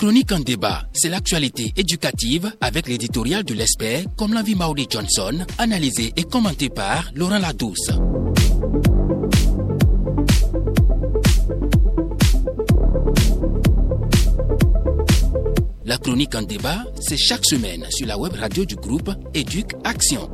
chronique en débat, c'est l'actualité éducative avec l'éditorial de l'expert comme l'envie Maudie Johnson, analysé et commenté par Laurent Ladouce. La chronique en débat, c'est chaque semaine sur la web radio du groupe Éduc Action.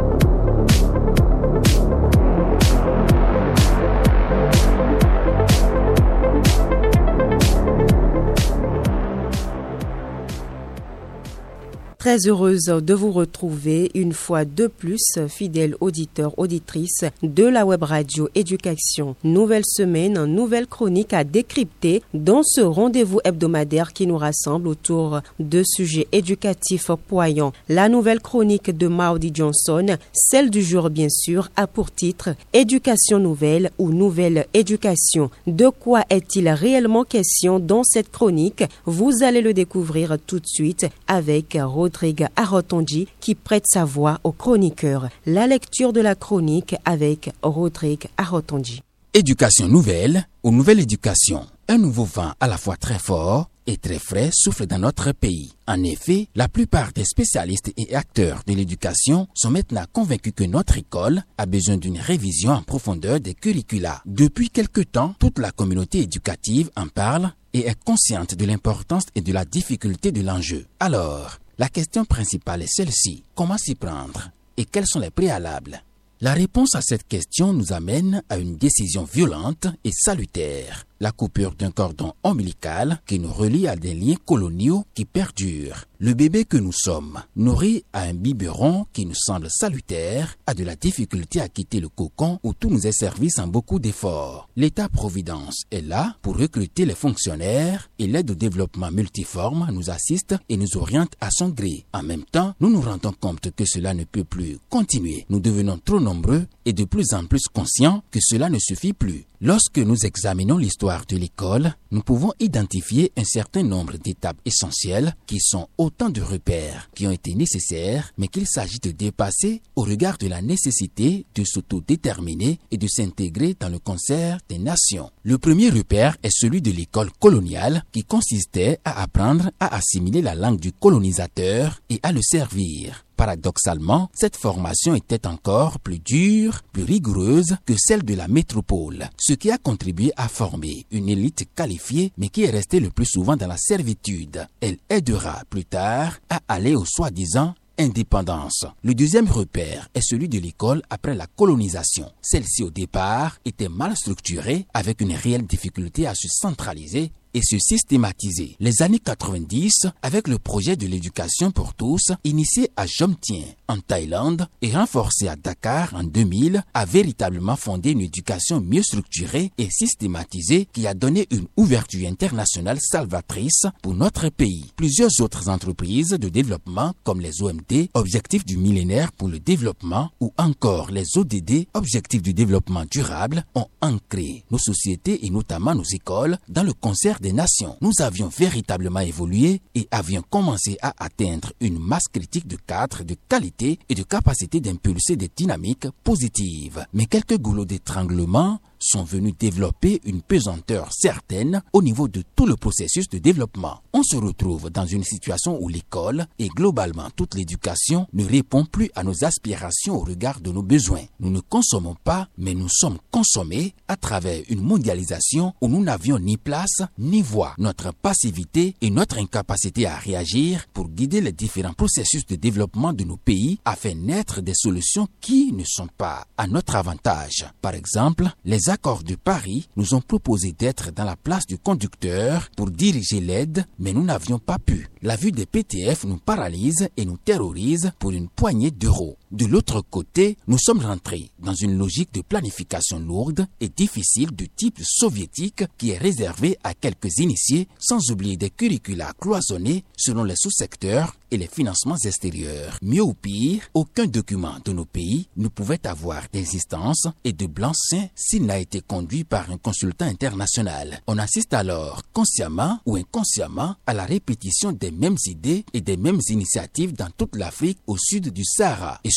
Très heureuse de vous retrouver une fois de plus, fidèles auditeurs, auditrices de la web radio Éducation. Nouvelle semaine, nouvelle chronique à décrypter dans ce rendez-vous hebdomadaire qui nous rassemble autour de sujets éducatifs poignants. La nouvelle chronique de Maudie Johnson, celle du jour bien sûr, a pour titre « Éducation nouvelle » ou « Nouvelle éducation ». De quoi est-il réellement question dans cette chronique? Vous allez le découvrir tout de suite avec Rodrigue Arotonji qui prête sa voix au chroniqueur. La lecture de la chronique avec Rodrigue Arotonji. Éducation nouvelle ou nouvelle éducation. Un nouveau vent à la fois très fort et très frais souffle dans notre pays. En effet, la plupart des spécialistes et acteurs de l'éducation sont maintenant convaincus que notre école a besoin d'une révision en profondeur des curricula. Depuis quelque temps, toute la communauté éducative en parle et est consciente de l'importance et de la difficulté de l'enjeu. Alors, la question principale est celle-ci. Comment s'y prendre? Et quels sont les préalables? La réponse à cette question nous amène à une décision violente et salutaire. La coupure d'un cordon ombilical qui nous relie à des liens coloniaux qui perdurent. Le bébé que nous sommes, nourri à un biberon qui nous semble salutaire, a de la difficulté à quitter le cocon où tout nous est servi sans beaucoup d'efforts. L'État-providence est là pour recruter les fonctionnaires et l'aide au développement multiforme nous assiste et nous oriente à son gré. En même temps, nous nous rendons compte que cela ne peut plus continuer. Nous devenons trop nombreux et de plus en plus conscients que cela ne suffit plus. Lorsque nous examinons l'histoire de l'école, nous pouvons identifier un certain nombre d'étapes essentielles qui sont autant de repères qui ont été nécessaires, mais qu'il s'agit de dépasser au regard de la nécessité de s'autodéterminer et de s'intégrer dans le concert des nations. Le premier repère est celui de l'école coloniale qui consistait à apprendre à assimiler la langue du colonisateur et à le servir. Paradoxalement, cette formation était encore plus dure, plus rigoureuse que celle de la métropole, ce qui a contribué à former une élite qualifiée mais qui est restée le plus souvent dans la servitude. Elle aidera plus tard à aller au soi-disant indépendance. Le deuxième repère est celui de l'école après la colonisation. Celle-ci au départ était mal structurée avec une réelle difficulté à se centraliser et se systématiser. Les années 90, avec le projet de l'éducation pour tous, initié à Jomtien, en Thaïlande, et renforcé à Dakar en 2000, a véritablement fondé une éducation mieux structurée et systématisée qui a donné une ouverture internationale salvatrice pour notre pays. Plusieurs autres entreprises de développement, comme les OMD, Objectifs du millénaire pour le développement, ou encore les ODD, Objectifs du développement durable, ont ancré nos sociétés et notamment nos écoles dans le concert des nations. Nous avions véritablement évolué et avions commencé à atteindre une masse critique de cadres de qualité et de capacité d'impulser des dynamiques positives. Mais quelques goulots d'étranglement sont venus développer une pesanteur certaine au niveau de tout le processus de développement. On se retrouve dans une situation où l'école et globalement toute l'éducation ne répond plus à nos aspirations au regard de nos besoins. Nous ne consommons pas, mais nous sommes consommés à travers une mondialisation où nous n'avions ni place ni voix. Notre passivité et notre incapacité à réagir pour guider les différents processus de développement de nos pays a fait naître des solutions qui ne sont pas à notre avantage. Par exemple, les accords de Paris nous ont proposé d'être dans la place du conducteur pour diriger l'aide, mais nous n'avions pas pu. La vue des PTF nous paralyse et nous terrorise pour une poignée d'euros. De l'autre côté, nous sommes rentrés dans une logique de planification lourde et difficile du type soviétique qui est réservée à quelques initiés, sans oublier des curricula cloisonnés selon les sous-secteurs et les financements extérieurs. Mieux ou pire, aucun document de nos pays ne pouvait avoir d'existence et de blanc-seing s'il n'a été conduit par un consultant international. On assiste alors, consciemment ou inconsciemment, à la répétition des mêmes idées et des mêmes initiatives dans toute l'Afrique au sud du Sahara. Et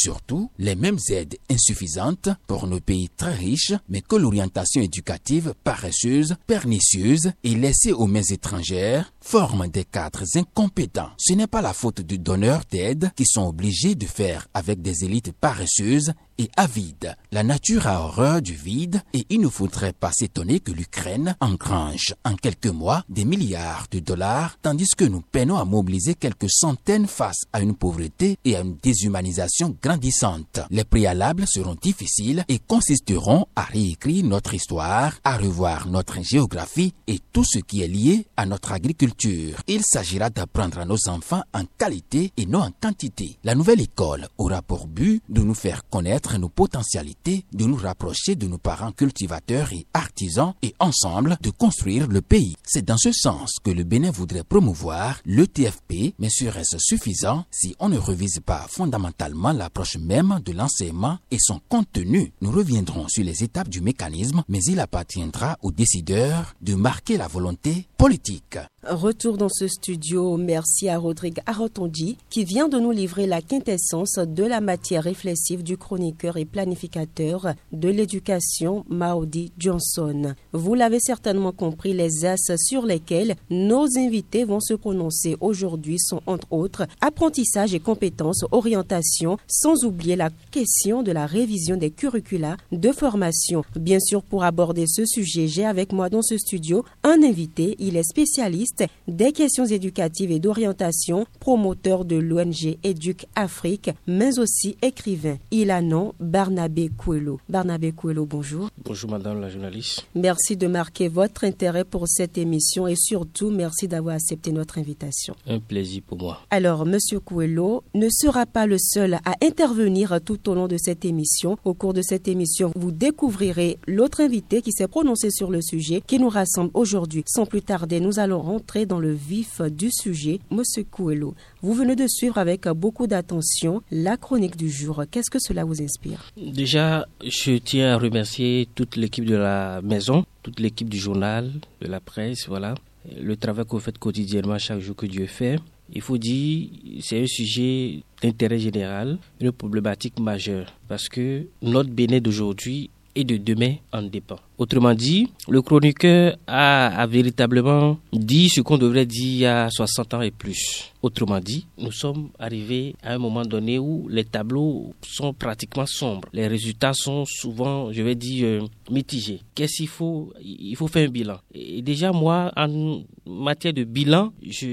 surtout les mêmes aides insuffisantes pour nos pays très riches, mais que l'orientation éducative paresseuse, pernicieuse et laissée aux mains étrangères forment des cadres incompétents. Ce n'est pas la faute du donneur d'aide qui sont obligés de faire avec des élites paresseuses et avides. La nature a horreur du vide et il ne faudrait pas s'étonner que l'Ukraine engrange en quelques mois des milliards de dollars, tandis que nous peinons à mobiliser quelques centaines face à une pauvreté et à une déshumanisation grandissante. Les préalables seront difficiles et consisteront à réécrire notre histoire, à revoir notre géographie et tout ce qui est lié à notre agriculture. Il s'agira d'apprendre à nos enfants en qualité et non en quantité. La nouvelle école aura pour but de nous faire connaître nos potentialités, de nous rapprocher de nos parents cultivateurs et artisans et ensemble de construire le pays. C'est dans ce sens que le Bénin voudrait promouvoir l'ETFP, mais serait-ce suffisant si on ne revise pas fondamentalement l'approche même de l'enseignement et son contenu? Nous reviendrons sur les étapes du mécanisme, mais il appartiendra aux décideurs de marquer la volonté politique. Retour dans ce studio, merci à Rodrigue Arotondi qui vient de nous livrer la quintessence de la matière réflexive du chroniqueur et planificateur de l'éducation Maudie Johnson. Vous l'avez certainement compris, les axes sur lesquels nos invités vont se prononcer aujourd'hui sont entre autres apprentissage et compétences, orientation, sans oublier la question de la révision des curricula de formation. Bien sûr, pour aborder ce sujet, j'ai avec moi dans ce studio un invité, il est spécialiste des questions éducatives et d'orientation, promoteur de l'ONG Éduc Afrique, mais aussi écrivain. Il a nom Barnabé Kouelo. Barnabé Kouelo, bonjour. Bonjour madame la journaliste. Merci de marquer votre intérêt pour cette émission et surtout merci d'avoir accepté notre invitation. Un plaisir pour moi. Alors, monsieur Kouelo ne sera pas le seul à intervenir tout au long de cette émission. Au cours de cette émission, vous découvrirez l'autre invité qui s'est prononcé sur le sujet qui nous rassemble aujourd'hui. Sans plus tarder, nous allons rentrer dans le vif du sujet. Monsieur Kouelo, vous venez de suivre avec beaucoup d'attention la chronique du jour. Qu'est-ce que cela vous inspire? Déjà, je tiens à remercier toute l'équipe de la maison, toute l'équipe du journal, de la presse, voilà. Le travail que vous faites quotidiennement chaque jour que Dieu fait. Il faut dire, c'est un sujet d'intérêt général, une problématique majeure, parce que notre Bénin d'aujourd'hui et de demain en dépend. Autrement dit, le chroniqueur a véritablement dit ce qu'on devrait dire il y a 60 ans et plus. Autrement dit, nous sommes arrivés à un moment donné où les tableaux sont pratiquement sombres. Les résultats sont souvent, je vais dire, mitigés. Qu'est-ce qu'il faut? Il faut faire un bilan. Et déjà, moi, en matière de bilan,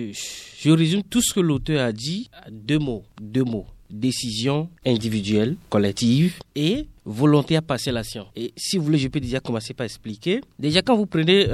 je résume tout ce que l'auteur a dit à deux mots. Décision individuelle, collective et volonté à passer à l'action. Et si vous voulez, je peux déjà commencer par expliquer. Déjà, quand vous prenez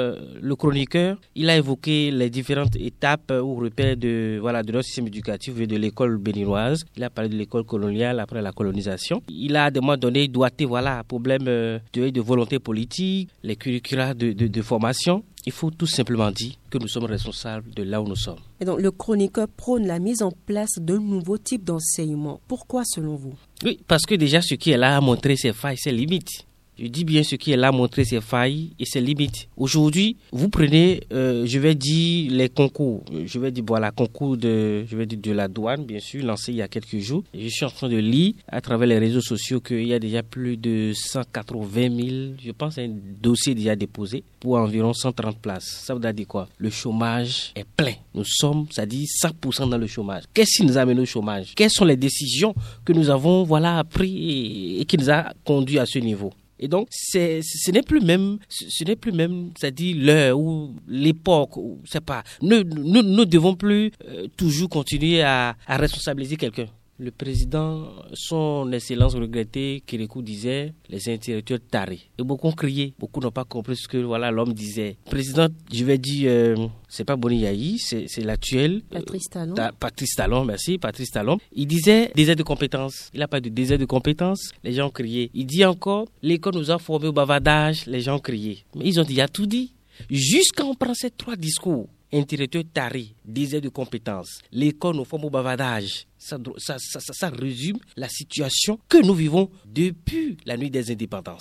le chroniqueur, il a évoqué les différentes étapes ou repères de notre système éducatif et de l'école béninoise. Il a parlé de l'école coloniale après la colonisation. Il a à un moment donné doigté problème de volonté politique, les curricula de formation. Il faut tout simplement dire que nous sommes responsables de là où nous sommes. Et donc, le chroniqueur prône la mise en place d'un nouveau type d'enseignement. Pourquoi, selon vous? Oui, parce que déjà, ce qui est là a montré ses failles, ses limites. Je dis bien ce qui est là a montré ses failles et ses limites. Aujourd'hui, vous prenez, je vais dire les concours. Concours de la douane, bien sûr, lancé il y a quelques jours. Et je suis en train de lire à travers les réseaux sociaux qu'il y a déjà plus de 180 000, je pense, un dossier déjà déposé pour environ 130 places. Ça veut dire quoi? Le chômage est plein. Nous sommes, ça dit 100% dans le chômage. Qu'est-ce qui nous a amené au chômage? Quelles sont les décisions que nous avons prises et qui nous a conduit à ce niveau? Et donc, ce n'est plus même, c'est-à-dire l'heure ou l'époque, c'est pas. Nous devons plus toujours continuer à responsabiliser quelqu'un. Le président, son excellence regrettée, Kérékou disait, les intellectuels tarés. Et beaucoup ont crié, beaucoup n'ont pas compris ce que l'homme disait. Le président, je vais dire, c'est pas Boni Yahi, c'est l'actuel. Patrice Talon, merci, Patrice Talon. Il disait désert de compétences. Il n'a pas de désert de compétences, les gens ont crié. Il dit encore, l'école nous a formés au bavardage, les gens ont crié. Mais ils ont déjà tout dit. Jusqu'à on prend ces trois discours. Intellectuel taré, désert de compétences, l'école nous forme au bavardage. Ça résume la situation que nous vivons depuis la nuit des indépendances.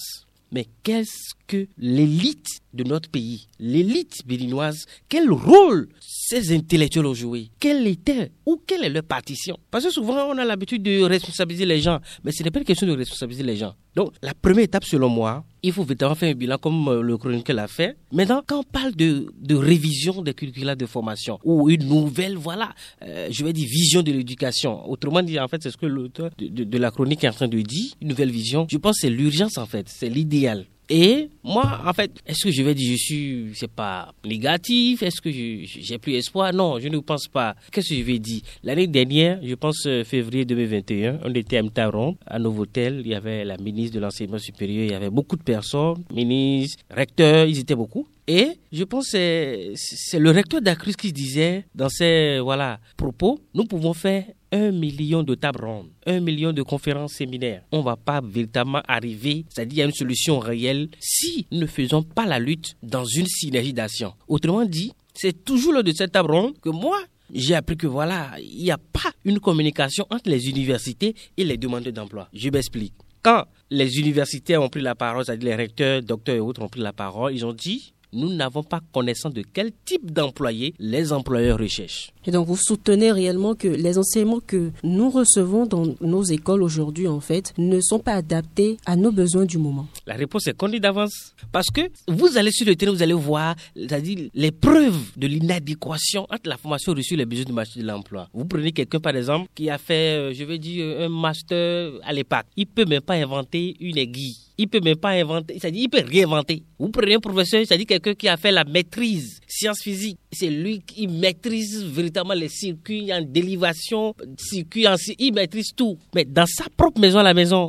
Mais qu'est-ce que l'élite de notre pays, l'élite béninoise, quel rôle ces intellectuels ont joué? Quelle est leur partition? Parce que souvent, on a l'habitude de responsabiliser les gens, mais ce n'est pas une question de responsabiliser les gens. Donc, la première étape, selon moi, il faut véritablement faire un bilan comme le chroniqueur l'a fait. Maintenant, quand on parle de révision des curricula de formation ou une nouvelle, vision de l'éducation. Autrement dit, en fait, c'est ce que l'auteur de la chronique est en train de dire, une nouvelle vision. Je pense que c'est l'urgence, en fait, c'est l'idéal. Et moi, en fait, est-ce que je vais dire c'est pas négatif? Est-ce que j'ai plus espoir? Non, je ne pense pas. Qu'est-ce que je vais dire? L'année dernière, je pense février 2021, on était à Mtaron, à Novotel. Il y avait la ministre de l'enseignement supérieur, il y avait beaucoup de personnes, ministres, recteurs, ils étaient beaucoup. Et je pense que c'est le recteur d'Acrus qui disait dans ses propos, nous pouvons faire 1 million de tables rondes, 1 million de conférences séminaires. On ne va pas véritablement arriver, c'est-à-dire à une solution réelle si nous ne faisons pas la lutte dans une synergie d'action. Autrement dit, c'est toujours lors de cette table ronde que moi, j'ai appris que il n'y a pas une communication entre les universités et les demandeurs d'emploi. Je m'explique. Quand les universités ont pris la parole, c'est-à-dire les recteurs, docteurs et autres ont pris la parole, ils ont dit nous n'avons pas connaissance de quel type d'employés les employeurs recherchent. Et donc, vous soutenez réellement que les enseignements que nous recevons dans nos écoles aujourd'hui, en fait, ne sont pas adaptés à nos besoins du moment? La réponse est qu'on dit d'avance. Parce que vous allez sur le terrain, vous allez voir, c'est-à-dire les preuves de l'inadéquation entre la formation reçue et les besoins du marché de l'emploi. Vous prenez quelqu'un, par exemple, qui a fait, un master à l'EPAC. Il ne peut même pas inventer une aiguille. Il peut même pas inventer, c'est-à-dire il peut rien inventer. Vous prenez un professeur, c'est-à-dire quelqu'un qui a fait la maîtrise sciences physiques. C'est lui qui maîtrise véritablement les circuits en dérivation, il maîtrise tout. Mais dans sa propre maison,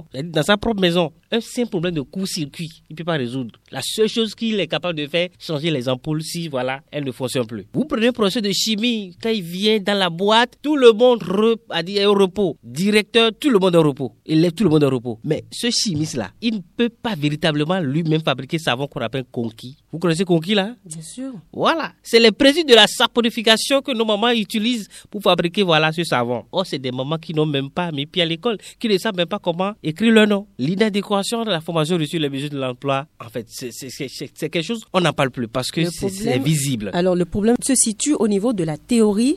un simple problème de court-circuit, il ne peut pas résoudre. La seule chose qu'il est capable de faire, changer les ampoules si, elles ne fonctionnent plus. Vous prenez un professeur de chimie, quand il vient dans la boîte, tout le monde est au repos. Directeur, tout le monde est au repos. Élève, tout le monde est au repos. Mais ce chimiste-là, il ne peut pas véritablement lui-même fabriquer savon qu'on appelle conquis. Vous connaissez conquis là? Bien sûr. Voilà. C'est les principes de la saponification que nos mamans utilisent pour fabriquer ce savon. Oh, c'est des mamans qui n'ont même pas mis pied à l'école, qui ne savent même pas comment écrire leur nom. L'inadéquation de la formation reçue les besoins de l'emploi, en fait, c'est quelque chose, on n'en parle plus parce que c'est visible. Alors, le problème se situe au niveau de la théorie,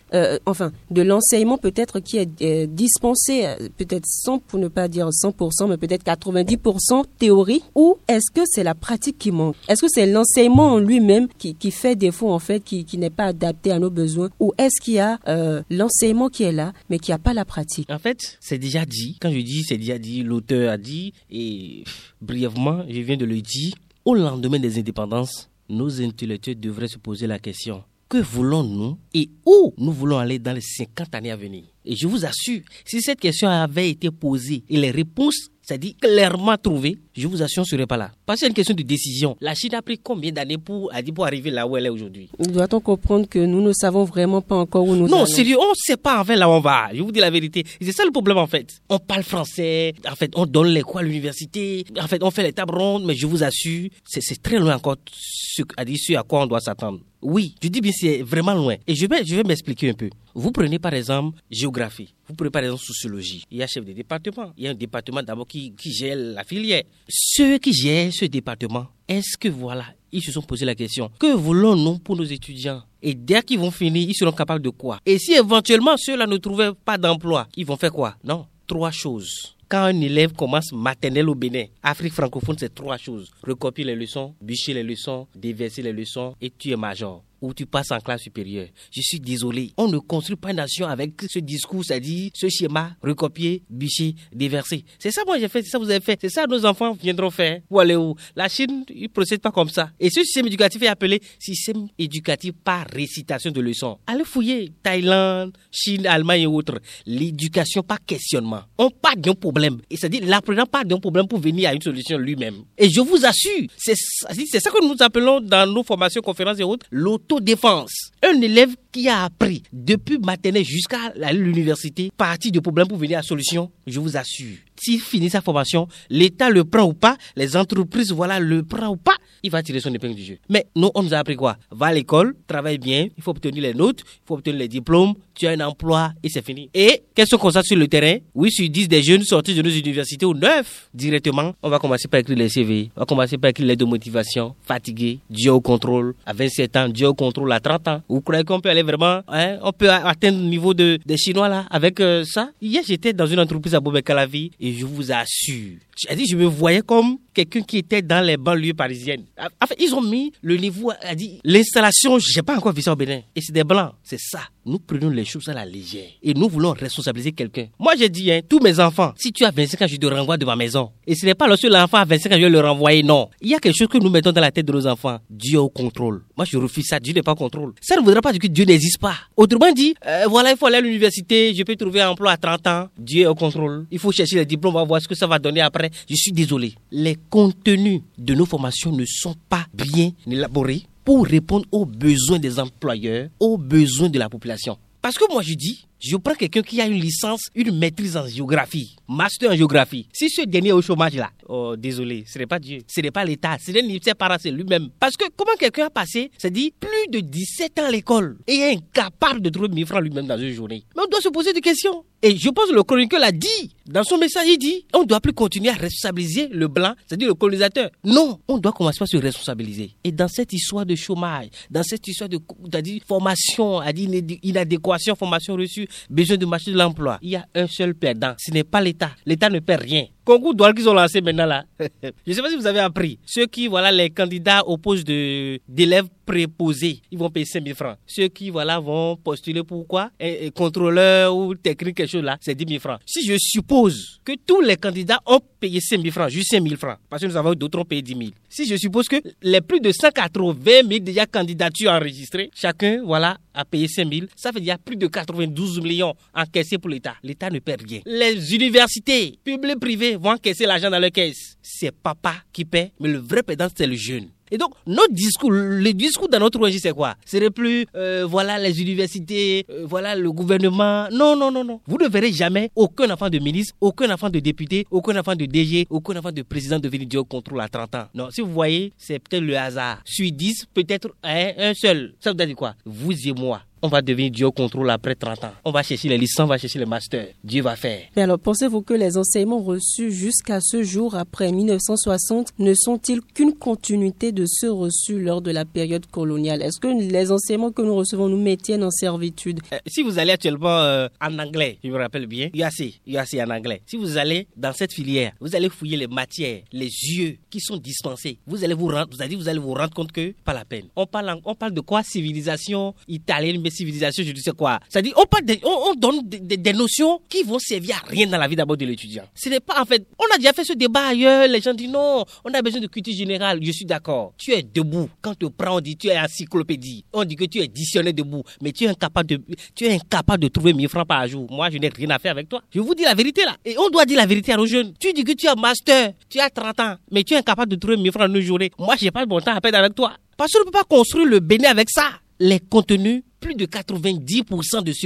de l'enseignement peut-être qui est dispensé, peut-être 100 pour ne pas dire 100%, mais peut-être 90% théorie, ou est-ce que c'est la pratique qui manque? Est-ce que c'est l'enseignement en lui-même qui fait défaut, en fait, qui n'est pas adapté à nos besoins, ou est-ce qu'il y a l'enseignement qui est là, mais qui n'a pas la pratique? En fait, c'est déjà dit. Quand je dis c'est déjà dit, l'auteur a dit, et brièvement, je viens de le dire, au lendemain des indépendances, nos intellectuels devraient se poser la question: que voulons-nous et où nous voulons aller dans les 50 années à venir? Et je vous assure, si cette question avait été posée et les réponses, c'est-à-dire clairement trouvées, je vous assure, on ne serait pas là. Parce que c'est une question de décision. La Chine a pris combien d'années pour arriver là où elle est aujourd'hui? Doit-on comprendre que nous ne savons vraiment pas encore où nous allons? Non, sérieux, on ne sait pas en fait là où on va. Je vous dis la vérité. Et c'est ça le problème en fait. On parle français, en fait, on donne les cours à l'université, en fait, on fait les tables rondes, mais je vous assure, c'est très loin encore ce à quoi on doit s'attendre. Oui, je dis bien c'est vraiment loin. Et je vais m'expliquer un peu. Vous prenez par exemple géographie, vous prenez par exemple sociologie. Il y a chef de département, il y a un département d'abord qui gère la filière. Ceux qui gèrent ce département, est-ce que ils se sont posé la question, que voulons-nous pour nos étudiants? Et dès qu'ils vont finir, ils seront capables de quoi? Et si éventuellement ceux-là ne trouvaient pas d'emploi, ils vont faire quoi? Non, 3 choses. Quand un élève commence maternelle au Bénin, Afrique francophone, c'est 3 choses. Recopier les leçons, bûcher les leçons, déverser les leçons et tu es major. Ou tu passes en classe supérieure. Je suis désolé. On ne construit pas une nation avec ce discours, c'est-à-dire ce schéma, recopier, bûcher, déverser. C'est ça moi j'ai fait, c'est ça vous avez fait. C'est ça nos enfants viendront faire. Ou aller où? La Chine, ils ne procèdent pas comme ça. Et ce système éducatif est appelé système éducatif par récitation de leçons. Allez fouiller Thaïlande, Chine, Allemagne et autres. L'éducation par questionnement. On part d'un problème. Et c'est-à-dire l'apprenant part d'un problème pour venir à une solution lui-même. Et je vous assure, c'est ça que nous appelons dans nos formations, conférences et autres, l'autodéfense. Un élève qui a appris depuis maternelle jusqu'à l'université, partir de problème pour venir à solution, je vous assure, s'il finit sa formation, l'État le prend ou pas, les entreprises, le prend ou pas, il va tirer son épingle du jeu. Mais nous, on nous a appris quoi? Va à l'école, travaille bien, il faut obtenir les notes, il faut obtenir les diplômes, tu as un emploi et c'est fini. Et qu'est-ce qu'on constate sur le terrain? Oui, sur 10 des jeunes sortis de nos universités ou 9, directement, on va commencer par écrire les CV, on va commencer par écrire les lettres de motivation, fatigué, Dieu au contrôle, à 27 ans, Dieu au contrôle à 30 ans. Vous croyez qu'on peut aller vraiment, on peut atteindre le niveau des Chinois là, avec ça? Hier, j'étais dans une entreprise à Bobek-Calavi et je vous assure, je me voyais comme quelqu'un qui était dans les banlieues parisiennes. En fait, ils ont mis le niveau, l'installation, j'ai pas encore vu ça au Bénin. Et c'est des blancs, c'est ça. Nous prenons les choses à la légère et nous voulons responsabiliser quelqu'un. Moi, j'ai dit, tous mes enfants, si tu as 25 ans, je te renvoie de ma maison. Et ce n'est pas lorsque l'enfant a 25 ans, je vais le renvoyer, non. Il y a quelque chose que nous mettons dans la tête de nos enfants. Dieu au contrôle. Moi, je refuse ça. Dieu n'est pas au contrôle. Ça ne voudra pas dire que Dieu n'existe pas. Autrement dit, il faut aller à l'université, je peux trouver un emploi à 30 ans. Dieu est au contrôle. Il faut chercher les diplômes, on va voir ce que ça va donner après. Je suis désolé. Les contenus de nos formations ne sont pas bien élaborés pour répondre aux besoins des employeurs, aux besoins de la population. Parce que moi, je dis, je prends quelqu'un qui a une licence, une maîtrise en géographie, master en géographie. Si ce dernier est au chômage là, oh désolé, ce n'est pas Dieu, ce n'est pas l'État, ce n'est ni ses parents, c'est lui-même. Parce que comment quelqu'un a passé, c'est dit, plus de 17 ans à l'école et est incapable de trouver 1000 francs lui-même dans une journée. Mais on doit se poser des questions. Et je pense que le chroniqueur l'a dit. Dans son message, il dit, on ne doit plus continuer à responsabiliser le blanc, c'est-à-dire le colonisateur. Non, on doit commencer par se responsabiliser. Et dans cette histoire de chômage, dans cette histoire de formation, inadéquation, formation reçue, besoin de marché de l'emploi, il y a un seul perdant. Ce n'est pas l'État. L'État ne perd rien. Concours douane qu'ils ont lancé maintenant là. Je ne sais pas si vous avez appris. Ceux qui, les candidats au poste d'élèves préposés, ils vont payer 5 000 francs. Ceux qui, vont postuler pour quoi? Contrôleur ou technique, quelque chose là, c'est 10 000 francs. Si je suppose que tous les candidats ont payé 5 000 francs, juste 5 000 francs, parce que nous avons d'autres ont payé 10 000. Si je suppose que les plus de 180 000 déjà candidatures enregistrées, chacun, a payé 5 000, ça fait déjà plus de 92 millions encaissés pour l'État. L'État ne perd rien. Les universités, publiques, privées, vont encaisser l'argent dans leur caisse. C'est papa qui paie, mais le vrai perdant, c'est le jeune. Et donc, le discours dans notre ONG, c'est quoi? Ce n'est plus, les universités, le gouvernement. Non. Vous ne verrez jamais aucun enfant de ministre, aucun enfant de député, aucun enfant de DG, aucun enfant de président devenir Dieu au contrôle à 30 ans. Non, si vous voyez, c'est peut-être le hasard. Sur 10, peut-être un seul. Ça veut dire quoi? Vous et moi. On va devenir Dieu au contrôle après 30 ans. On va chercher les licences, on va chercher les masters. Dieu va faire. Mais alors, pensez-vous que les enseignements reçus jusqu'à ce jour, après 1960, ne sont-ils qu'une continuité de ceux reçus lors de la période coloniale? Est-ce que les enseignements que nous recevons nous maintiennent en servitude? Si vous allez actuellement en anglais, je me rappelle bien, UAC en anglais. Si vous allez dans cette filière, vous allez fouiller les matières, les yeux qui sont dispensés. Vous allez vous rendre compte que pas la peine. On parle de quoi? Civilisation italienne, mais civilisation, je ne sais quoi. C'est-à-dire, on donne des notions qui vont servir à rien dans la vie d'abord de l'étudiant. Ce n'est pas, en fait, on a déjà fait ce débat ailleurs, les gens disent non, on a besoin de culture générale. Je suis d'accord. Tu es debout. Quand on te prend, on dit tu es encyclopédie. On dit que tu es dictionnaire debout. Mais tu es incapable de trouver 1000 francs par jour. Moi, je n'ai rien à faire avec toi. Je vous dis la vérité là. Et on doit dire la vérité à nos jeunes. Tu dis que tu as master, tu as 30 ans, mais tu es incapable de trouver 1000 francs en une journée. Moi, je n'ai pas le bon temps à perdre avec toi. Parce qu'on ne peut pas construire le Bénin avec ça. Les contenus, plus de 90% de ce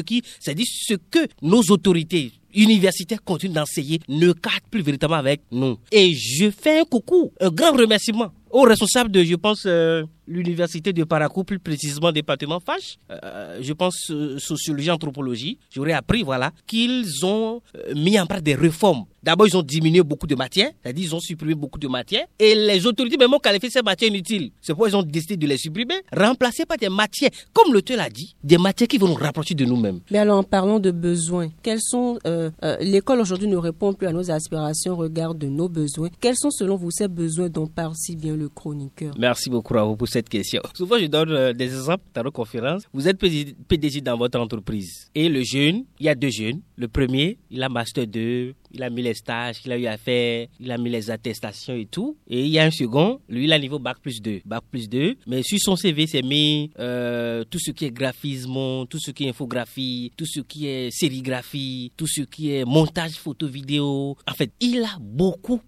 que nos autorités universitaires continuent d'enseigner ne cadrent plus véritablement avec nous. Et je fais un coucou, un grand remerciement aux responsables de, je pense, l'université de Parakou, plus précisément département FACH, je pense sociologie, anthropologie. J'aurais appris, qu'ils ont mis en place des réformes. D'abord, ils ont diminué beaucoup de matières, c'est-à-dire ils ont supprimé beaucoup de matières. Et les autorités même ont qualifié ces matières inutiles. C'est pourquoi ils ont décidé de les supprimer, remplacer par des matières, comme l'auteur l'a dit, des matières qui vont nous rapprocher de nous-mêmes. Mais alors, en parlant de besoins, quels sont l'école aujourd'hui ne répond plus à nos aspirations au regard de nos besoins. Quels sont selon vous ces besoins dont parle si bien le chroniqueur? Merci beaucoup à vous pour cette question. Souvent, je donne des exemples dans nos conférences. Vous êtes PDG dans votre entreprise. Et le jeune, il y a 2 jeunes. Le premier, il a Master 2, il a mis les stages qu'il a eu à faire, il a mis les attestations et tout. Et il y a un second, lui, il a niveau Bac plus 2. Mais sur son CV, c'est mis tout ce qui est graphisme, tout ce qui est infographie, tout ce qui est sérigraphie, tout ce qui est montage photo-vidéo. En fait, il a beaucoup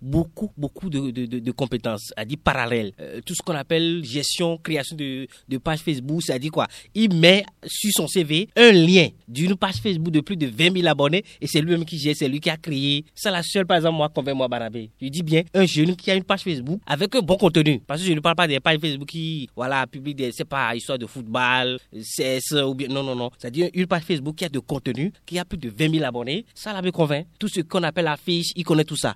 de compétences, à dire parallèles. Tout ce qu'on appelle gestion, création de pages Facebook, ça dit quoi? Il met sur son CV un lien d'une page Facebook de plus de 20 000 abonnés et c'est lui-même qui gère, c'est lui qui a créé Barabé. Ça, la seule, par exemple, moi, convainc moi Barabé. Je dis bien, un jeune qui a une page Facebook avec un bon contenu. Parce que je ne parle pas des pages Facebook qui, voilà, publient des, c'est pas, histoire de football, CS, ou bien, non. C'est-à-dire une page Facebook qui a de contenu, qui a plus de 20 000 abonnés. Ça, là, me convainc. Tout ce qu'on appelle affiche, il connaît tout ça.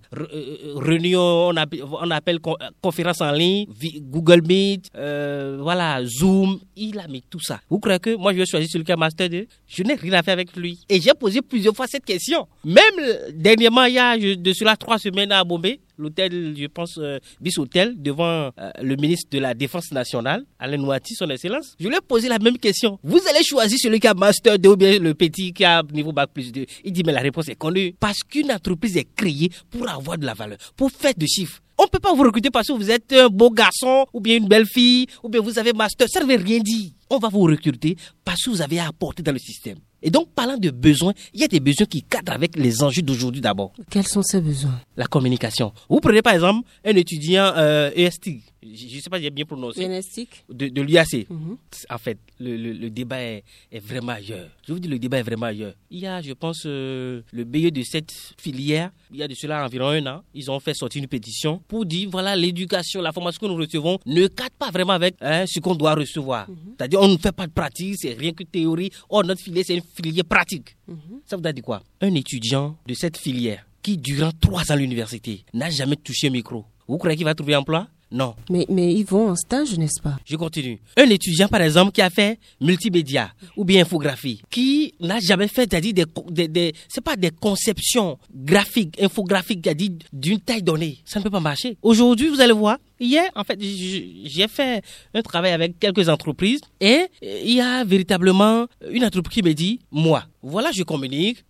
Réunion, on appelle conférence en ligne, Google Meet, voilà, Zoom. Il a mis tout ça. Vous croyez que moi, je vais choisir celui qui a Master 2? Je n'ai rien à faire avec lui. Et j'ai posé plusieurs fois cette question. Même dernièrement, il y a de cela 3 semaines à Bombay, l'hôtel, je pense, Bis Hotel, devant le ministre de la Défense nationale, Alain Nouati, son excellence. Je lui ai posé la même question. Vous allez choisir celui qui a Master 2 ou bien le petit qui a niveau Bac plus 2? Il dit, mais la réponse est connue. Parce qu'une entreprise est créée pour avoir de la valeur, pour faire de chiffres. On ne peut pas vous recruter parce que vous êtes un beau garçon, ou bien une belle fille, ou bien vous avez Master. Ça ne veut rien dire. On va vous recruter parce que vous avez à apporter dans le système. Et donc, parlant de besoins, il y a des besoins qui cadrent avec les enjeux d'aujourd'hui d'abord. Quels sont ces besoins? La communication. Vous prenez par exemple un étudiant ESTIC. Je ne sais pas si j'ai bien prononcé. ESTIC de l'UAC. En fait, le débat est vraiment ailleurs. Je vous dis, le débat est vraiment ailleurs. Il y a, je pense, le BE de cette filière, il y a de cela environ 1 an, ils ont fait sortir une pétition pour dire, voilà, l'éducation, la formation que nous recevons ne cadre pas vraiment avec ce qu'on doit recevoir. C'est-à-dire, on ne fait pas de pratique, c'est rien que théorie. Or, notre filière, c'est une filière pratique. Ça veut dire quoi? Un étudiant de cette filière qui, durant 3 ans à l'université, n'a jamais touché un micro, vous croyez qu'il va trouver emploi? Non. Mais ils vont en stage, n'est-ce pas? Je continue. Un étudiant, par exemple, qui a fait multimédia ou bien infographie, qui n'a jamais fait, c'est-à-dire c'est pas des conceptions graphiques, infographiques, c'est-à-dire d'une taille donnée. Ça ne peut pas marcher. Aujourd'hui, vous allez voir, hier, en fait, j'ai fait un travail avec quelques entreprises et il y a véritablement une entreprise qui me dit, moi, voilà, je communique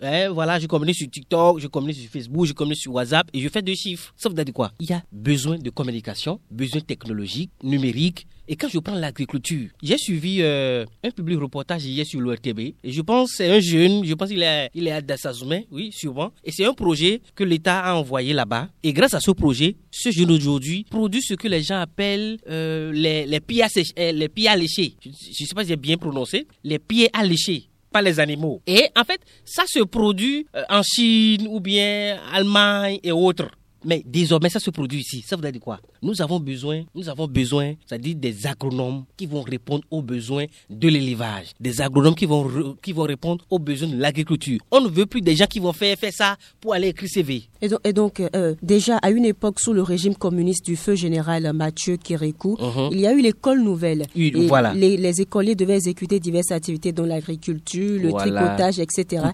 sur TikTok, je communique sur Facebook, je communique sur WhatsApp et je fais 2 chiffres. Ça veut dire quoi? Il y a besoin de communication, besoin technologique, numérique. Et quand je prends l'agriculture, j'ai suivi un public reportage hier sur l'ORTB et je pense que c'est un jeune, je pense qu'il est à Dassazoumé, oui, sûrement. Et c'est un projet que l'État a envoyé là-bas. Et grâce à ce projet, ce jeune aujourd'hui produit ce que les gens appellent les pieds alléchés. Je ne sais pas si j'ai bien prononcé. Les pieds alléchés. Pas les animaux. Et en fait, ça se produit en Chine ou bien Allemagne et autres. Mais désormais, ça se produit ici. Ça veut dire quoi? Nous avons besoin, c'est-à-dire des agronomes qui vont répondre aux besoins de l'élevage. Des agronomes qui vont répondre aux besoins de l'agriculture. On ne veut plus des gens qui vont faire ça pour aller écrire CV. Et donc déjà, à une époque, sous le régime communiste du feu général Mathieu Kérékou, il y a eu l'école nouvelle. Voilà. Les écoliers devaient exécuter diverses activités dont l'agriculture, le tricotage, etc.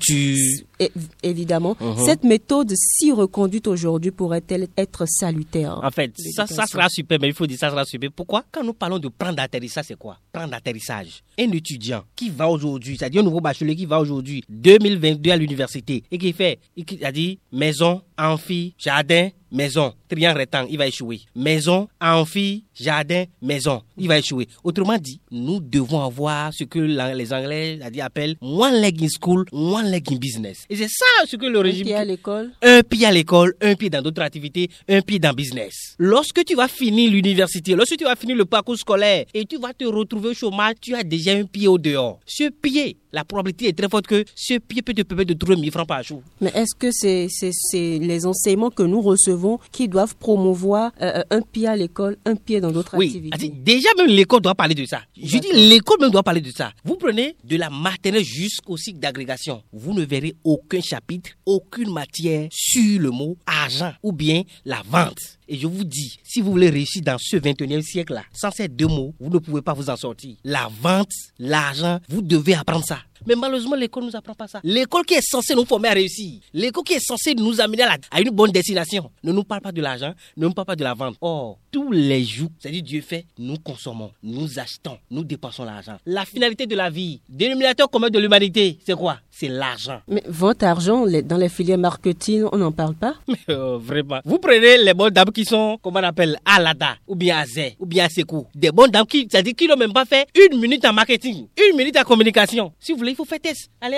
Évidemment. Cette méthode si reconduite aujourd'hui pourrait-elle être salutaire? En fait, ça sera super, mais il faut dire ça sera super. Pourquoi? Quand nous parlons de plan d'atterrissage, c'est quoi? Plan d'atterrissage. Un étudiant qui va aujourd'hui, c'est-à-dire un nouveau bachelier qui va aujourd'hui, 2022 à l'université, et qui a dit maison, amphi, jardin, maison, triangle rectangle, il va échouer. Maison, amphi, jardin, maison, il va échouer. Autrement dit, nous devons avoir ce que les Anglais appellent one leg in school, one leg in business. Et c'est ça ce que le régime... Un pied à l'école. Un pied à l'école, un pied dans d'autres activités, un pied dans business. Lorsque tu vas finir l'université, lorsque tu vas finir le parcours scolaire et tu vas te retrouver au chômage, tu as déjà un pied au dehors. Ce pied, la probabilité est très forte que ce pied peut te permettre de trouver 1000 francs par jour. Mais est-ce que c'est les enseignements que nous recevons qui doivent promouvoir un pied à l'école, un pied dans d'autres activités? Oui, déjà même l'école doit parler de ça. Je dis l'école même doit parler de ça. Vous prenez de la maternelle jusqu'au cycle d'agrégation. Vous ne verrez aucun chapitre, aucune matière sur le mot argent ou bien la vente. Et je vous dis, si vous voulez réussir dans ce 21e siècle-là, sans ces 2 mots, vous ne pouvez pas vous en sortir. La vente, l'argent, vous devez apprendre ça. Mais malheureusement, l'école ne nous apprend pas ça. L'école qui est censée nous former à réussir, l'école qui est censée nous amener à une bonne destination, ne nous parle pas de l'argent, ne nous parle pas de la vente. Or, tous les jours, c'est-à-dire Dieu fait, nous consommons, nous achetons, nous dépensons l'argent. La finalité de la vie, dénominateur commun de l'humanité, c'est quoi? C'est l'argent. Mais votre argent, dans les filières marketing, on n'en parle pas? Mais vraiment. Vous prenez les bonnes dames qui sont, comment on appelle, Alada, ou bien Azé, ou bien Sekou. Des bonnes dames c'est-à-dire qui n'ont même pas fait 1 minute en marketing, 1 minute en communication. Si vous voulez, il faut faire test. Allez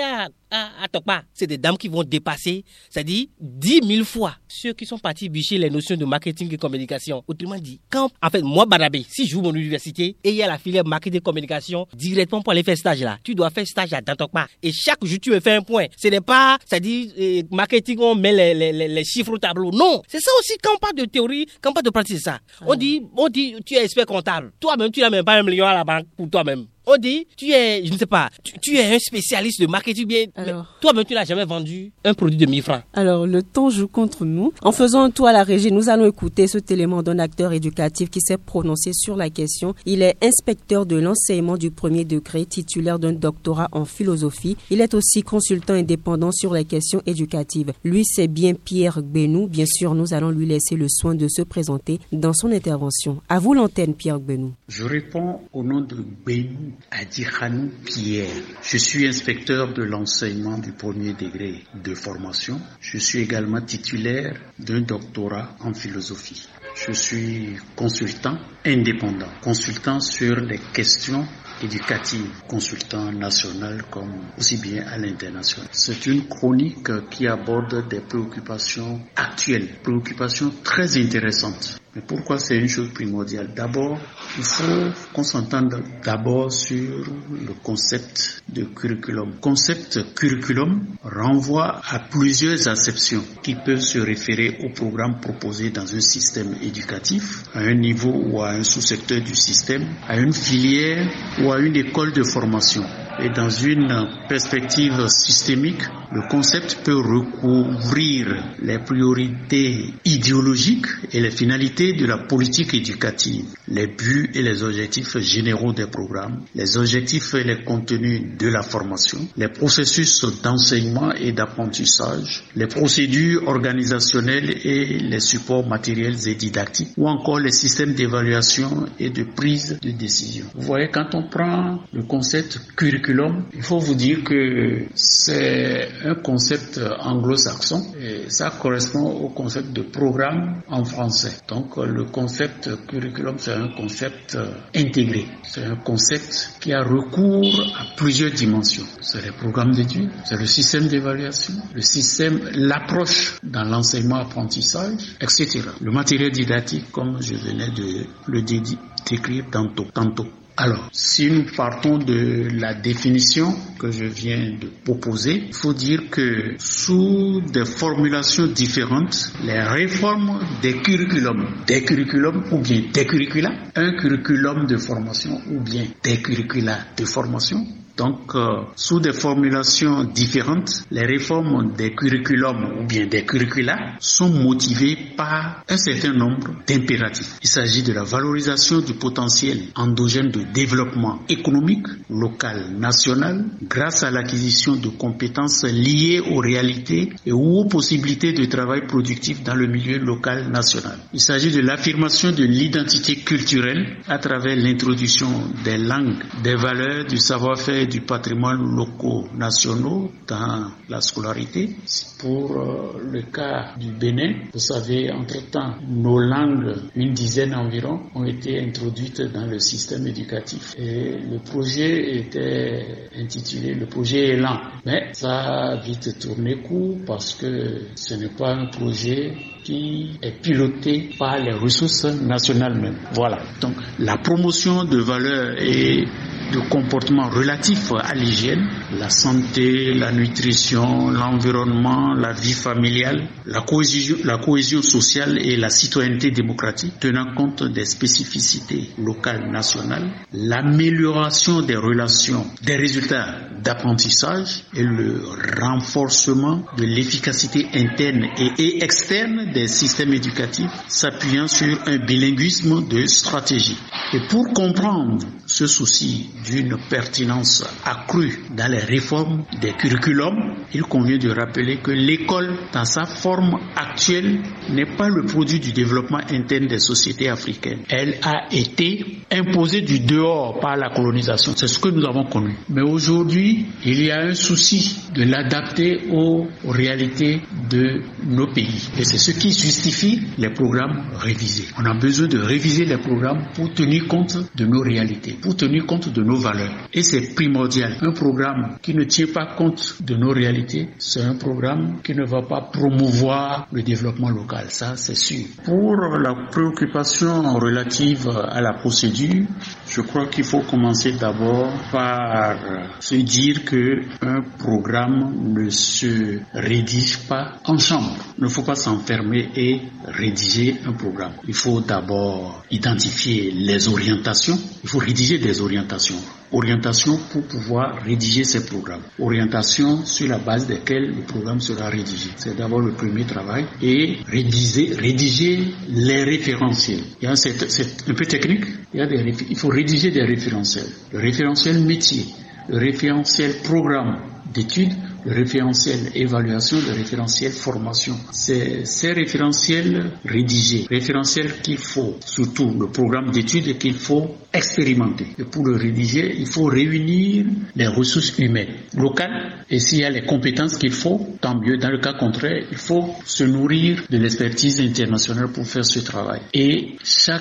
à Tokpa, c'est des dames qui vont dépasser, c'est-à-dire 10 000 fois ceux qui sont partis bûcher les notions de marketing et communication. Autrement dit, moi, Barabé, si je joue mon université et il y a la filière marketing et communication, directement pour aller faire stage là, tu dois faire stage à Tokpa. Et chaque jour, tu me fais un point. Ce n'est pas, c'est-à-dire, marketing, on met les chiffres au tableau. Non, c'est ça aussi, quand on parle de théorie, quand on parle de pratique, c'est ça. On dit, tu es expert comptable. Toi-même, tu n'as même pas 1 million à la banque pour toi-même. On dit, tu es, je ne sais pas, tu es un spécialiste de marketing bien. Toi-même, tu n'as jamais vendu un produit de 1000 francs. Alors, le temps joue contre nous. En faisant un tour à la régie, nous allons écouter cet élément d'un acteur éducatif qui s'est prononcé sur la question. Il est inspecteur de l'enseignement du premier degré, titulaire d'un doctorat en philosophie. Il est aussi consultant indépendant sur les questions éducatives. Lui, c'est bien Pierre Gbénou. Bien sûr, nous allons lui laisser le soin de se présenter dans son intervention. À vous l'antenne, Pierre Gbénou. Je réponds au nom de Gbénou Adikhanou Pierre. Je suis inspecteur de l'enseignement du premier degré de formation. Je suis également titulaire d'un doctorat en philosophie. Je suis consultant indépendant, consultant sur les questions éducatives, consultant national comme aussi bien à l'international. C'est une chronique qui aborde des préoccupations actuelles, préoccupations très intéressantes. Mais pourquoi c'est une chose primordiale? D'abord, il faut qu'on s'entende d'abord sur le concept de curriculum. Concept curriculum renvoie à plusieurs acceptions qui peuvent se référer au programme proposé dans un système éducatif, à un niveau ou à un sous-secteur du système, à une filière ou à une école de formation. Et dans une perspective systémique, le concept peut recouvrir les priorités idéologiques et les finalités de la politique éducative, les buts et les objectifs généraux des programmes, les objectifs et les contenus de la formation, les processus d'enseignement et d'apprentissage, les procédures organisationnelles et les supports matériels et didactiques, ou encore les systèmes d'évaluation et de prise de décision. Vous voyez, quand on prend le concept curriculum, il faut vous dire que c'est un concept anglo-saxon et ça correspond au concept de programme en français. Donc le concept curriculum, c'est un concept intégré. C'est un concept qui a recours à plusieurs dimensions. C'est les programmes d'études, c'est le système d'évaluation, le système, l'approche dans l'enseignement-apprentissage, etc. Le matériel didactique, comme je venais de le décrire tantôt. Alors, si nous partons de la définition que je viens de proposer, il faut dire que sous des formulations différentes, les réformes des curriculums ou bien des curricula, un curriculum de formation ou bien des curricula de formation. Donc, sous des formulations différentes, les réformes des curriculums ou bien des curricula sont motivées par un certain nombre d'impératifs. Il s'agit de la valorisation du potentiel endogène de développement économique, local, national, grâce à l'acquisition de compétences liées aux réalités et aux possibilités de travail productif dans le milieu local national. Il s'agit de l'affirmation de l'identité culturelle à travers l'introduction des langues, des valeurs, du savoir-faire, du patrimoine locaux nationaux dans la scolarité. Pour le cas du Bénin, vous savez, entre-temps, nos langues, une dizaine environ, ont été introduites dans le système éducatif. Et le projet était intitulé le projet Élan. Mais ça a vite tourné court parce que ce n'est pas un projet qui est piloté par les ressources nationales même. Voilà. Donc, la promotion de valeurs et de comportements relatifs à l'hygiène, la santé, la nutrition, l'environnement, la vie familiale, la cohésion sociale et la citoyenneté démocratique, tenant compte des spécificités locales nationales, l'amélioration des relations, des résultats d'apprentissage et le renforcement de l'efficacité interne et externe des systèmes éducatifs s'appuyant sur un bilinguisme de stratégie. Et pour comprendre ce souci d'une pertinence accrue dans les réformes des curriculums, il convient de rappeler que l'école, dans sa forme actuelle, n'est pas le produit du développement interne des sociétés africaines. Elle a été imposée du dehors par la colonisation. C'est ce que nous avons connu. Mais aujourd'hui, il y a un souci de l'adapter aux réalités de nos pays. Et c'est ce qui justifie les programmes révisés. On a besoin de réviser les programmes pour tenir compte de nos réalités, pour tenir compte de nos nos valeurs. Et c'est primordial. Un programme qui ne tient pas compte de nos réalités, c'est un programme qui ne va pas promouvoir le développement local. Ça, c'est sûr. Pour la préoccupation relative à la procédure, je crois qu'il faut commencer d'abord par se dire que un programme ne se rédige pas en chambre. Il ne faut pas s'enfermer et rédiger un programme. Il faut d'abord identifier les orientations. Il faut rédiger des orientations. Orientation pour pouvoir rédiger ces programmes. Orientation sur la base desquelles le programme sera rédigé. C'est d'abord le premier travail. Et rédiger les référentiels. C'est un peu technique. Il faut rédiger des référentiels. Le référentiel métier, le référentiel programme d'études, le référentiel évaluation, le référentiel formation. C'est ces référentiels rédigés, référentiels qu'il faut, surtout le programme d'études qu'il faut expérimenter. Et pour le rédiger, il faut réunir les ressources humaines locales et s'il y a les compétences qu'il faut, tant mieux. Dans le cas contraire, il faut se nourrir de l'expertise internationale pour faire ce travail. Et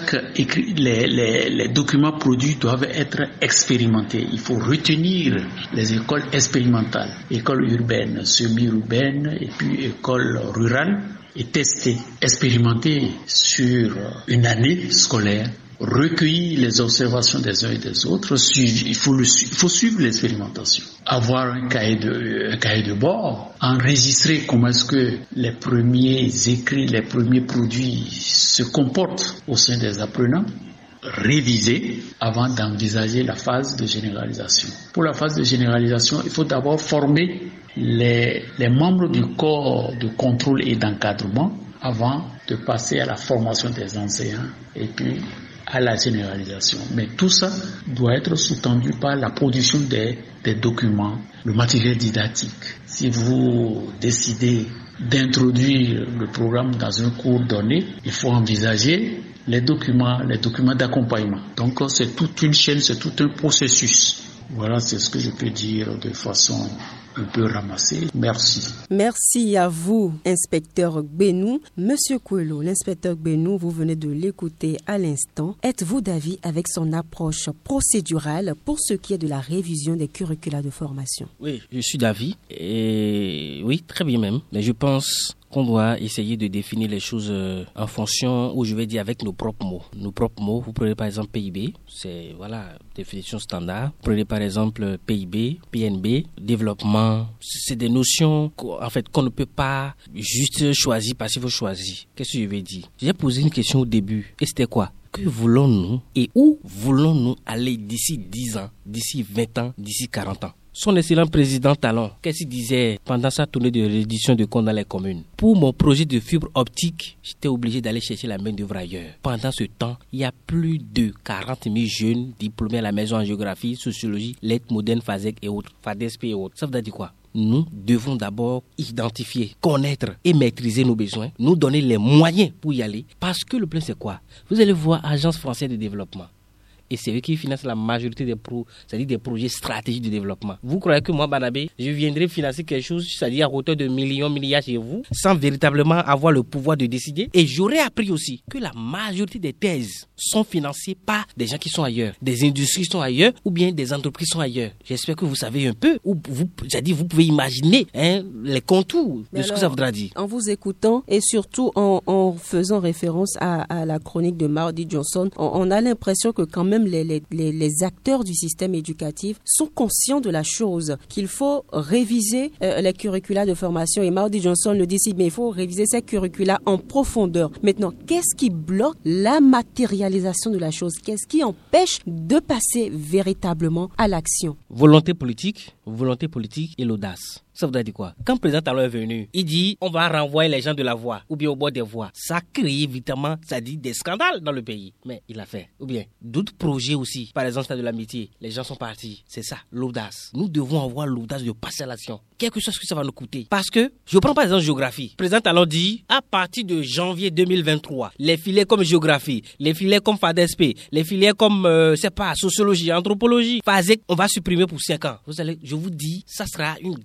les documents produits doivent être expérimentés. Il faut retenir les écoles expérimentales, écoles urbaines, semi-urbaines et puis écoles rurales et tester, expérimenter sur une année scolaire, recueillir les observations des uns et des autres, il faut suivre l'expérimentation, avoir un cahier de bord, enregistrer comment est-ce que les premiers écrits, les premiers produits se comportent au sein des apprenants, réviser avant d'envisager la phase de généralisation. Pour la phase de généralisation, il faut d'abord former les membres du corps de contrôle et d'encadrement avant de passer à la formation des enseignants et puis à la généralisation. Mais tout ça doit être sous-tendu par la production des documents, le matériel didactique. Si vous décidez d'introduire le programme dans un cours donné, il faut envisager les documents d'accompagnement. Donc c'est toute une chaîne, c'est tout un processus. Voilà, c'est ce que je peux dire de façon un peu ramassée. Merci. Merci à vous, inspecteur Gbénou. Monsieur Kouelo, l'inspecteur Gbénou, vous venez de l'écouter à l'instant. Êtes-vous d'avis avec son approche procédurale pour ce qui est de la révision des curricula de formation? Oui, je suis d'avis. Et oui, très bien même. Mais je pense qu'on doit essayer de définir les choses en fonction, ou je vais dire avec nos propres mots. Nos propres mots, vous prenez par exemple PIB, c'est définition standard. Vous prenez par exemple PIB, PNB, développement, c'est des notions qu'on ne peut pas juste choisir parce qu'il faut choisir. Qu'est-ce que je vais dire? J'ai posé une question au début, et c'était quoi? Que voulons-nous et où voulons-nous aller d'ici 10 ans, d'ici 20 ans, d'ici 40 ans? Son excellent président Talon, qu'est-ce qu'il disait pendant sa tournée de reddition de comptes dans les communes? Pour mon projet de fibre optique, j'étais obligé d'aller chercher la main d'œuvre ailleurs. Pendant ce temps, il y a plus de 40 000 jeunes diplômés à la maison en géographie, sociologie, lettres modernes, FASEC et autres, FADESP et autres. Ça veut dire quoi? Nous devons d'abord identifier, connaître et maîtriser nos besoins, nous donner les moyens pour y aller. Parce que le plan, c'est quoi? Vous allez voir Agence française de développement. Et c'est eux qui financent la majorité c'est-à-dire des projets stratégiques de développement. Vous croyez que moi, Banabé, je viendrai financer quelque chose, c'est-à-dire à hauteur de milliards chez vous, sans véritablement avoir le pouvoir de décider? Et j'aurais appris aussi que la majorité des thèses sont financées par des gens qui sont ailleurs, des industries qui sont ailleurs, ou bien des entreprises qui sont ailleurs. J'espère que vous savez un peu, ou vous pouvez imaginer les contours de ce que ça voudra dire. En vous écoutant et surtout en faisant référence à la chronique de Mardi Johnson, on a l'impression que quand même les acteurs du système éducatif sont conscients de la chose, qu'il faut réviser les curricula de formation. Et Mardi Johnson le dit si, mais il faut réviser ces curricula en profondeur. Maintenant, qu'est-ce qui bloque la matérialisation de la chose? Qu'est-ce qui empêche de passer véritablement à l'action? Volonté politique et l'audace. Ça voudrait dire quoi? Quand le président Talon est venu, il dit on va renvoyer les gens de la voie ou bien au bord des voies. Ça crée évidemment, ça dit des scandales dans le pays. Mais il a fait. Ou bien d'autres projets aussi. Par exemple, Stade de l'Amitié. Les gens sont partis. C'est ça, l'audace. Nous devons avoir l'audace de passer à l'action. Quelque chose que ça va nous coûter. Parce que, je prends par exemple géographie. Le président Talon dit, à partir de janvier 2023, les filières comme géographie, les filières comme FADESP, les filières comme, sociologie, anthropologie, FASEC, on va supprimer pour 5 ans. Je vous dis, ça sera une guerre totale.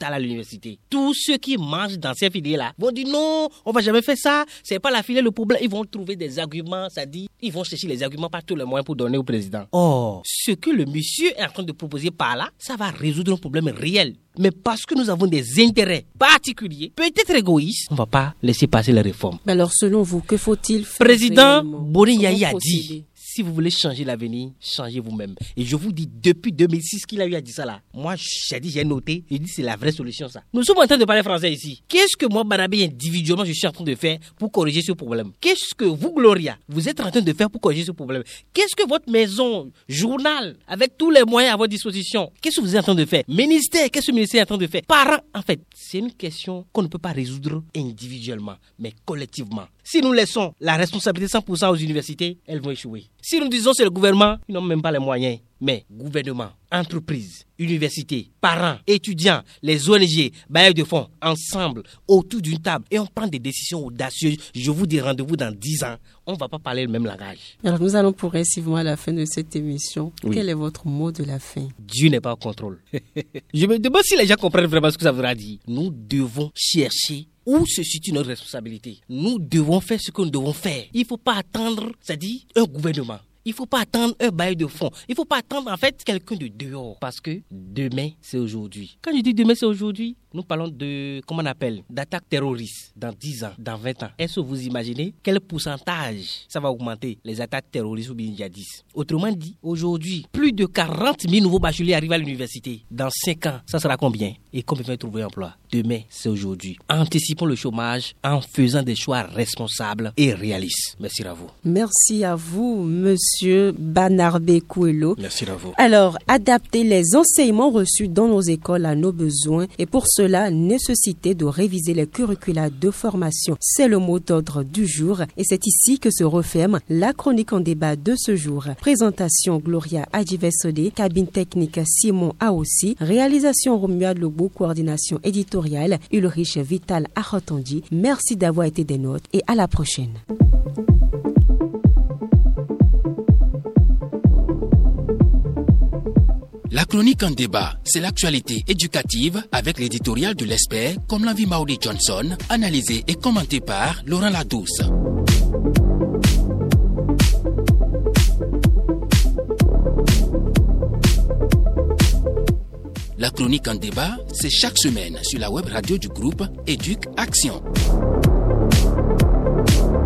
totale à l'université. Tous ceux qui mangent dans ces filières-là vont dire non, on va jamais faire ça, c'est pas la filière le problème. Ils vont trouver des arguments, c'est-à-dire, ils vont chercher les arguments par tous les moyens pour donner au président. Or, ce que le monsieur est en train de proposer par là, ça va résoudre un problème réel. Mais parce que nous avons des intérêts particuliers, peut-être égoïstes, on ne va pas laisser passer les réformes. Mais alors, selon vous, que faut-il faire? Président Boni Yayi a dit, si vous voulez changer l'avenir, changez vous-même. Et je vous dis, depuis 2006 qu'il a eu à dire ça là, moi j'ai noté, j'ai dit c'est la vraie solution ça. Nous sommes en train de parler français ici. Qu'est-ce que moi, Barabé, individuellement, je suis en train de faire pour corriger ce problème? Qu'est-ce que vous, Gloria, vous êtes en train de faire pour corriger ce problème? Qu'est-ce que votre maison, journal, avec tous les moyens à votre disposition, qu'est-ce que vous êtes en train de faire? Ministère, qu'est-ce que le ministère est en train de faire? Parents, en fait, c'est une question qu'on ne peut pas résoudre individuellement, mais collectivement. Si nous laissons la responsabilité 100% aux universités, elles vont échouer. Si nous disons c'est le gouvernement, ils n'ont même pas les moyens. Mais gouvernement, entreprises, universités, parents, étudiants, les ONG, bailleurs de fonds, ensemble, autour d'une table, et on prend des décisions audacieuses. Je vous dis rendez-vous dans 10 ans. On ne va pas parler le même langage. Alors nous allons progressivement à la fin de cette émission. Oui. Quel est votre mot de la fin? Dieu n'est pas au contrôle. Je me demande si les gens comprennent vraiment ce que ça voudra dire. Nous devons chercher où se situe notre responsabilité. Nous devons faire ce que nous devons faire. Il ne faut pas attendre, c'est-à-dire un gouvernement. Il ne faut pas attendre un bail de fonds. Il ne faut pas attendre en fait quelqu'un de dehors. Parce que demain, c'est aujourd'hui. Quand je dis demain, c'est aujourd'hui, nous parlons de, comment on appelle, d'attaques terroristes dans 10 ans, dans 20 ans. Est-ce que vous imaginez quel pourcentage ça va augmenter les attaques terroristes ou bien djihadistes? Autrement dit, aujourd'hui, plus de 40 000 nouveaux bacheliers arrivent à l'université. Dans 5 ans, ça sera combien? Et combien vont trouver un emploi? Demain, c'est aujourd'hui. Anticipons le chômage en faisant des choix responsables et réalistes. Merci à vous. Merci à vous, Monsieur Banarbé Kouelo. Merci à vous. Alors, adapter les enseignements reçus dans nos écoles à nos besoins et pour cela, nécessiter de réviser les curricula de formation. C'est le mot d'ordre du jour et c'est ici que se referme la chronique en débat de ce jour. Présentation Gloria Adjivesode, cabine technique Simon Aossi, réalisation Romuald Lobo, coordination éditoriale Ulrich Vital Arotondi. Merci d'avoir été des nôtres et à la prochaine. La chronique en débat, c'est l'actualité éducative avec l'éditorial de l'expert comme l'envie Maudie Johnson, analysé et commenté par Laurent Ladouce. La chronique en débat, c'est chaque semaine sur la web radio du groupe Éduc Action.